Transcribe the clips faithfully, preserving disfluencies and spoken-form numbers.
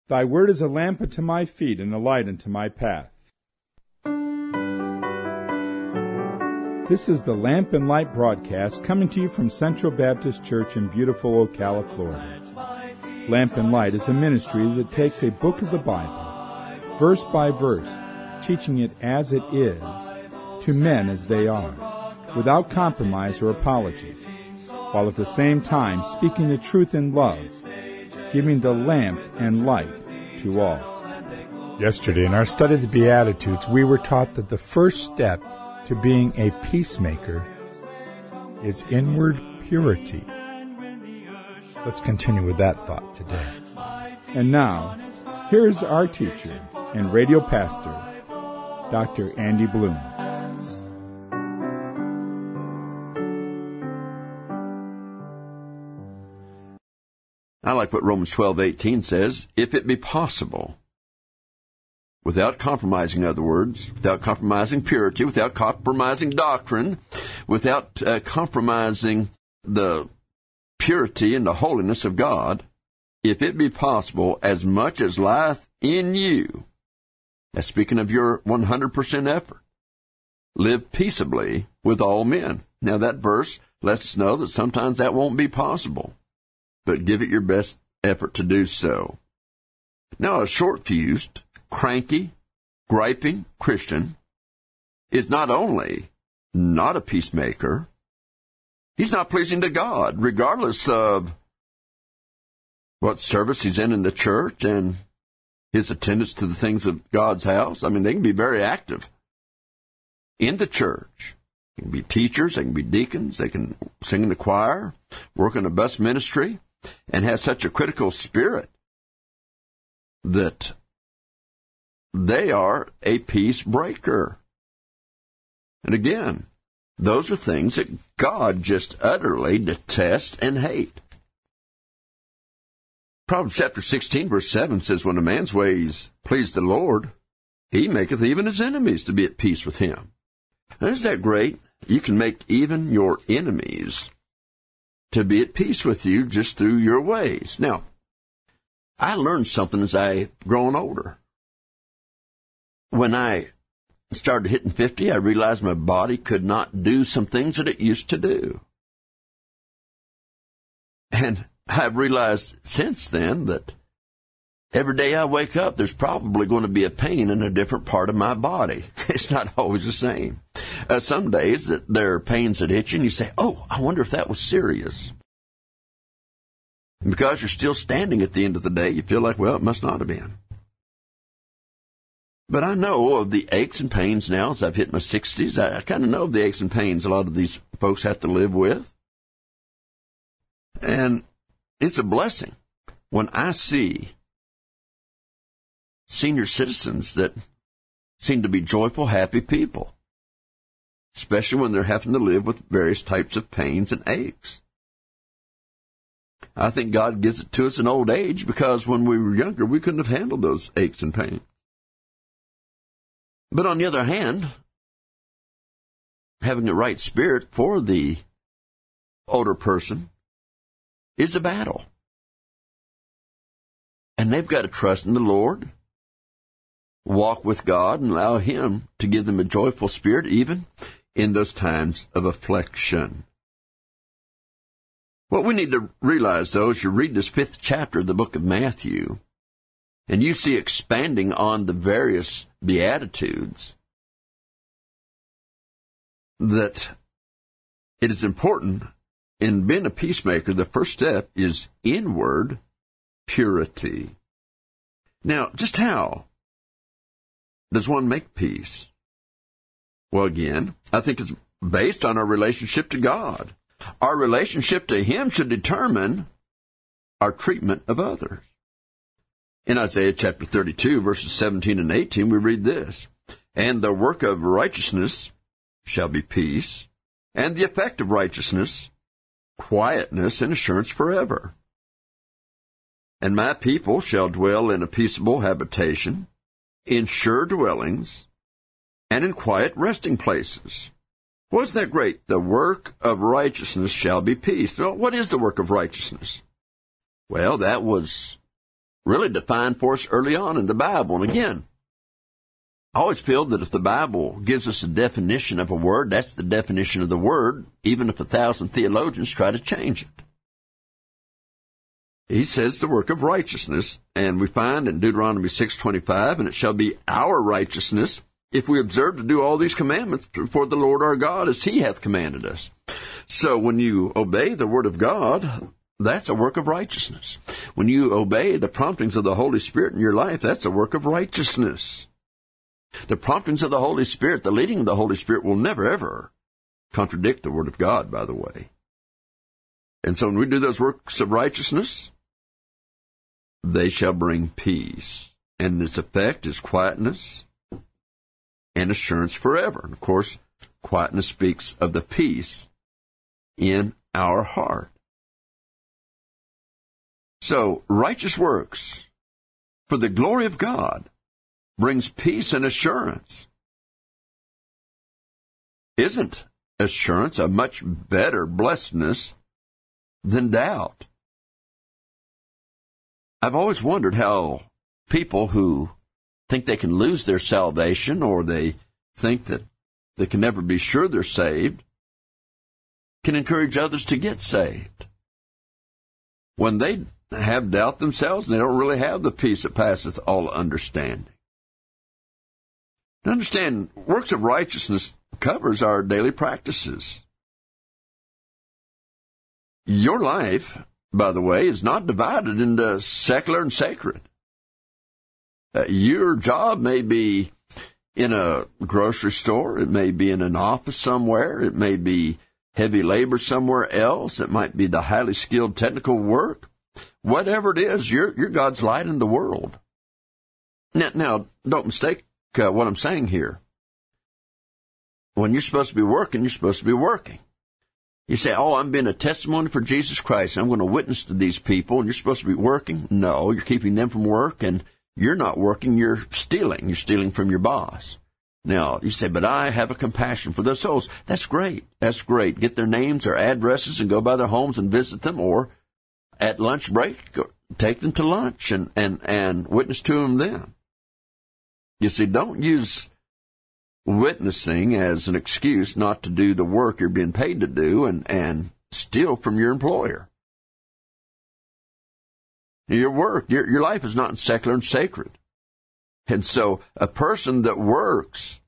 Thy word is a lamp unto my feet and a light unto my path. This is the Lamp and Light broadcast coming to you from Central Baptist Church in beautiful Ocala, Florida. Lamp and Light is a ministry that takes a book of the Bible, verse by verse, teaching it as it is, to men as they are, without compromise or apology, while at the same time speaking the truth in love, giving the lamp and light to all. Yesterday, in our study of the Beatitudes, we were taught that the first step to being a peacemaker is inward purity. Let's continue with that thought today. And now, here's our teacher and radio pastor, Doctor Andy Bloom. I like what Romans twelve eighteen says, if it be possible, without compromising, in other words, without compromising purity, without compromising doctrine, without uh, compromising the purity and the holiness of God, if it be possible, as much as lieth in you, that's speaking of your one hundred percent effort, live peaceably with all men. Now that verse lets us know that sometimes that won't be possible, but give it your best effort to do so. Now a short-fused, cranky, griping Christian is not only not a peacemaker, he's not pleasing to God, regardless of what service he's in in the church and his attendance to the things of God's house. I mean, they can be very active in the church. They can be teachers, they can be deacons, they can sing in the choir, work in a bus ministry, and have such a critical spirit that they are a peace breaker. And again, those are things that God just utterly detests and hates. Proverbs chapter sixteen, verse seven says, when a man's ways please the Lord, he maketh even his enemies to be at peace with him. Now, isn't that great? You can make even your enemies to be at peace with you just through your ways. Now, I learned something as I've grown older. When I started hitting fifty, I realized my body could not do some things that it used to do. And I've realized since then that every day I wake up, there's probably going to be a pain in a different part of my body. It's not always the same. Uh, some days that there are pains that hit you, and you say, oh, I wonder if that was serious. And because you're still standing at the end of the day, you feel like, well, it must not have been. But I know of the aches and pains now as I've hit my sixties. I, I kind of know of the aches and pains a lot of these folks have to live with. And it's a blessing when I see senior citizens that seem to be joyful, happy people, especially when they're having to live with various types of pains and aches. I think God gives it to us in old age because when we were younger, we couldn't have handled those aches and pains. But on the other hand, having the right spirit for the older person is a battle. And they've got to trust in the Lord, walk with God, and allow Him to give them a joyful spirit even in those times of affliction. What we need to realize, though, as you read this fifth chapter of the book of Matthew, and you see expanding on the various Beatitudes, that it is important in being a peacemaker, the first step is inward purity. Now, just how does one make peace? Well, again, I think it's based on our relationship to God. Our relationship to Him should determine our treatment of others. In Isaiah chapter thirty-two, verses seventeen and eighteen, we read this, and the work of righteousness shall be peace, and the effect of righteousness, quietness and assurance forever. And my people shall dwell in a peaceable habitation, in sure dwellings, and in quiet resting places. Wasn't that great? The work of righteousness shall be peace. Well, what is the work of righteousness? Well, that was really defined for us early on in the Bible. And again, I always feel that if the Bible gives us a definition of a word, that's the definition of the word, even if a thousand theologians try to change it. He says the work of righteousness, and we find in Deuteronomy six twenty-five, and it shall be our righteousness if we observe to do all these commandments before the Lord our God as he hath commanded us. So when you obey the word of God, that's a work of righteousness. When you obey the promptings of the Holy Spirit in your life, that's a work of righteousness. The promptings of the Holy Spirit, the leading of the Holy Spirit will never, ever contradict the Word of God, by the way. And so when we do those works of righteousness, they shall bring peace. And its effect is quietness and assurance forever. And of course, quietness speaks of the peace in our heart. So, righteous works for the glory of God brings peace and assurance. Isn't assurance a much better blessedness than doubt? I've always wondered how people who think they can lose their salvation, or they think that they can never be sure they're saved, can encourage others to get saved when they have doubt themselves and they don't really have the peace that passeth all understanding. To understand, works of righteousness covers our daily practices. Your life, by the way, is not divided into secular and sacred. Uh, your job may be in a grocery store. It may be in an office somewhere. It may be heavy labor somewhere else. It might be the highly skilled technical work. Whatever it is, you're, you're God's light in the world. Now, now don't mistake uh, what I'm saying here. When you're supposed to be working, you're supposed to be working. You say, oh, I'm being a testimony for Jesus Christ. I'm going to witness to these people, and you're supposed to be working. No, you're keeping them from work, and you're not working, you're stealing. You're stealing from your boss. Now, you say, but I have a compassion for those souls. That's great. That's great. Get their names or addresses and go by their homes and visit them, or at lunch break, go, take them to lunch and, and, and witness to them then. You see, don't use witnessing as an excuse not to do the work you're being paid to do and, and steal from your employer. Your work, your, your life is not secular and sacred. And so a person that works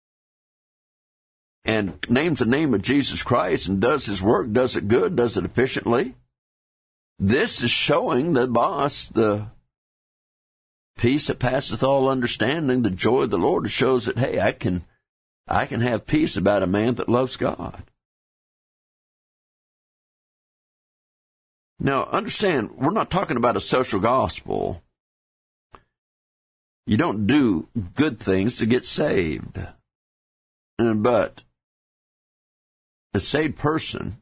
and names the name of Jesus Christ and does his work, does it good, does it efficiently, this is showing the boss the peace that passeth all understanding, the joy of the Lord. It shows that, hey, I can, I can have peace about a man that loves God. Now, understand, we're not talking about a social gospel. You don't do good things to get saved. But a saved person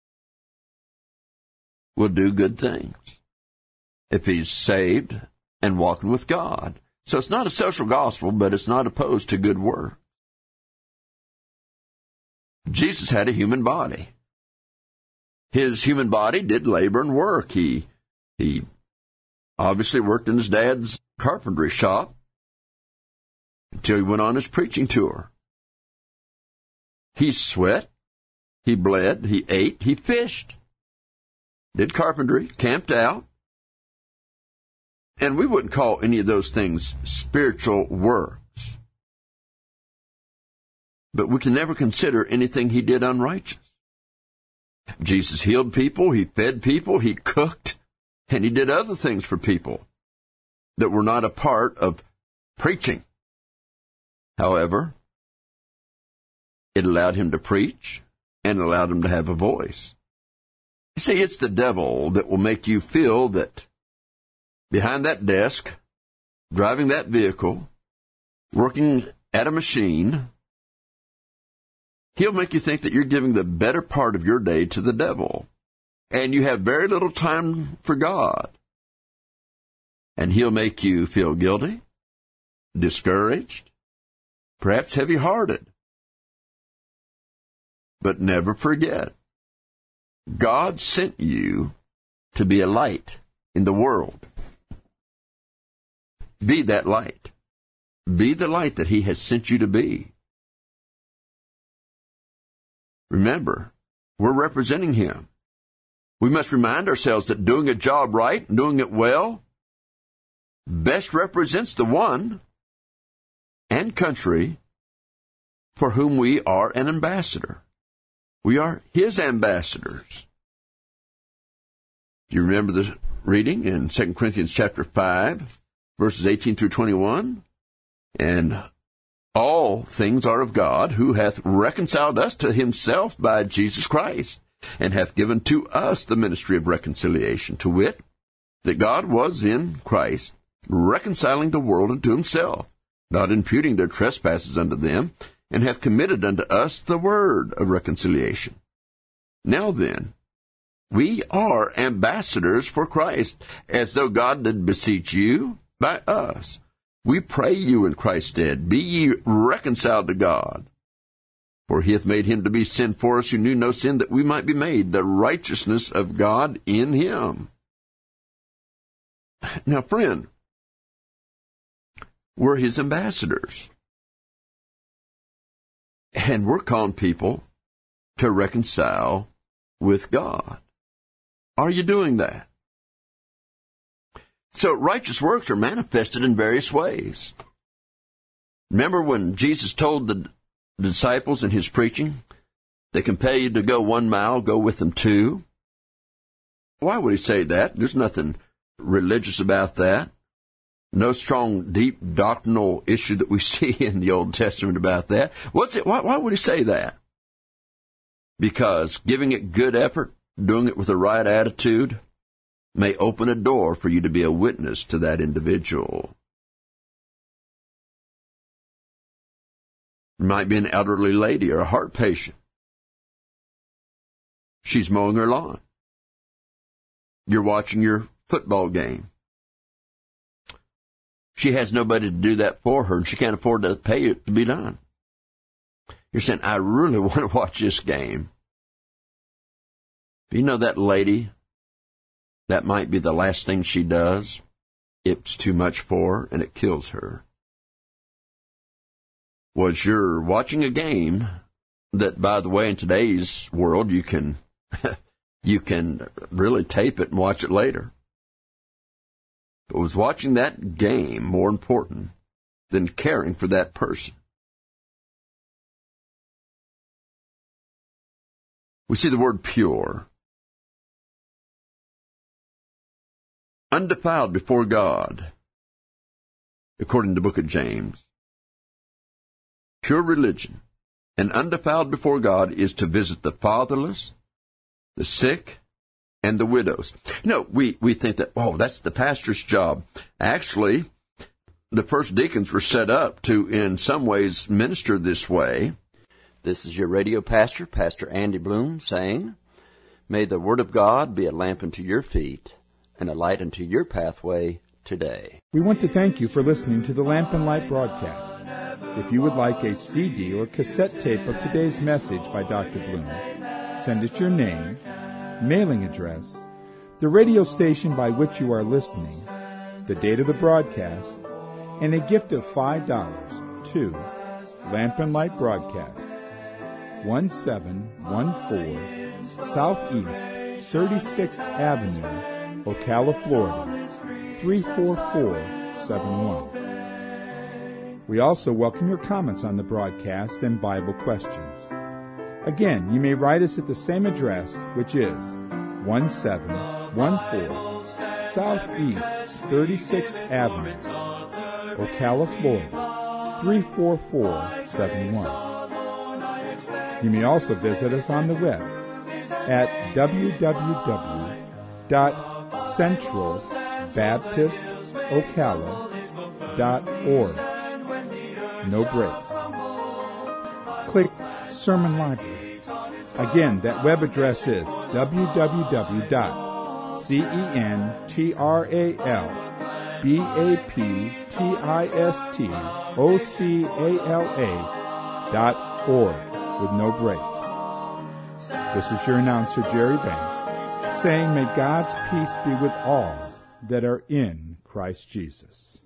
will do good things if he's saved and walking with God. So it's not a social gospel, but it's not opposed to good work. Jesus had a human body. His human body did labor and work. He, he obviously worked in his dad's carpentry shop until he went on his preaching tour. He sweat, he bled, he ate, he fished, did carpentry, camped out. And we wouldn't call any of those things spiritual works. But we can never consider anything he did unrighteous. Jesus healed people, he fed people, he cooked, and he did other things for people that were not a part of preaching. However, it allowed him to preach and allowed him to have a voice. You see, it's the devil that will make you feel that behind that desk, driving that vehicle, working at a machine, he'll make you think that you're giving the better part of your day to the devil, and you have very little time for God. And he'll make you feel guilty, discouraged, perhaps heavy-hearted. But never forget, God sent you to be a light in the world. Be that light. Be the light that He has sent you to be. Remember, we're representing Him. We must remind ourselves that doing a job right and doing it well best represents the one and country for whom we are an ambassador. We are His ambassadors. Do you remember the reading in Second Corinthians chapter five, verses eighteen through twenty-one? And all things are of God, who hath reconciled us to Himself by Jesus Christ, and hath given to us the ministry of reconciliation, to wit, that God was in Christ, reconciling the world unto Himself, not imputing their trespasses unto them, and hath committed unto us the word of reconciliation. Now then, we are ambassadors for Christ, as though God did beseech you by us. We pray you in Christ's stead, be ye reconciled to God. For He hath made Him to be sin for us who knew no sin, that we might be made the righteousness of God in Him. Now, friend, we're His ambassadors. And we're calling people to reconcile with God. Are you doing that? So righteous works are manifested in various ways. Remember when Jesus told the disciples in His preaching, they compel you to go one mile, go with them two? Why would He say that? There's nothing religious about that. No strong, deep doctrinal issue that we see in the Old Testament about that. What's it? Why, why would He say that? Because giving it good effort, doing it with the right attitude, may open a door for you to be a witness to that individual. It might be an elderly lady or a heart patient. She's mowing her lawn. You're watching your football game. She has nobody to do that for her, and she can't afford to pay it to be done. You're saying, I really want to watch this game. But you know that lady, that might be the last thing she does. It's too much for her, and it kills her. Was you're watching a game that, by the way, in today's world, you can you can really tape it and watch it later. But was watching that game more important than caring for that person? We see the word pure. Undefiled before God, according to the book of James. Pure religion and undefiled before God is to visit the fatherless, the sick, and the widows. You know, we, we think that, oh, that's the pastor's job. Actually, the first deacons were set up to, in some ways, minister this way. This is your radio pastor, Pastor Andy Bloom, saying, may the word of God be a lamp unto your feet and a light unto your pathway today. We want to thank you for listening to the Lamp and Light broadcast. If you would like a C D or cassette tape of today's message by Doctor Bloom, send us your name, mailing address, the radio station by which you are listening, the date of the broadcast, and a gift of five dollars to Lamp and Light Broadcast, one seven one four Southeast thirty-sixth Avenue, Ocala, Florida, three four four seven one. We also welcome your comments on the broadcast and Bible questions. Again, you may write us at the same address, which is one seven one four Southeast thirty-sixth Avenue, Ocala, Florida, three four four seven one. You may also visit us on the web at w w w dot central baptist ocala dot org. No breaks. Click Sermon Library. Again, that web address is w w w dot central baptist ocala dot org with no breaks. This is your announcer, Jerry Banks, saying, may God's peace be with all that are in Christ Jesus.